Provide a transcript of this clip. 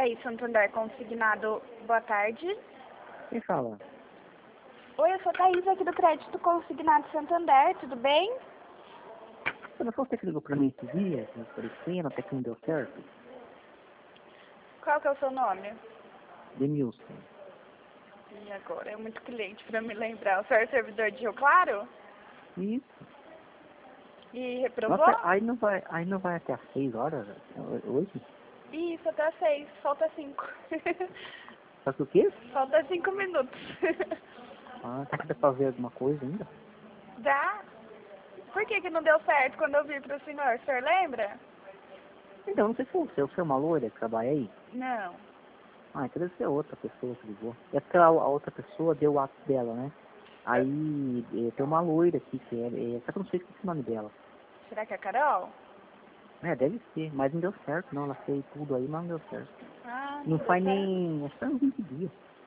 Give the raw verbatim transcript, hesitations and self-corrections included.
aí, Santander Consignado, boa tarde. Quem fala? Oi, eu sou a Thaís aqui do Crédito Consignado Santander, tudo bem? Você não foi você que ligou pra mim esse dia, que eu aparecendo, até que não deu certo? Qual que é o seu nome? Demilson. E agora, é muito cliente pra me lembrar. O senhor é servidor de Rio Claro? Isso. E reprovou? Nossa, aí não vai, aí não vai até às seis horas, hoje? Isso, até às seis, falta cinco. Faz o quê? Falta cinco minutos. Ah, tá que dá pra ver alguma coisa ainda? Dá? Por que que não deu certo quando eu vi pro senhor? O senhor lembra? Então, não sei se foi você, você é uma loira que trabalha aí? Não. Ah, então deve ser outra pessoa que ligou. É porque a, a outra pessoa deu o ato dela, né? Aí eh, tem uma loira aqui, que é, é, só que eu não sei o nome dela. Será que é a Carol? É, deve ser, mas não deu certo não, ela fez tudo aí, mas não deu certo. Ah, não Não deu faz certo. nem, acho que faz uns vinte dias.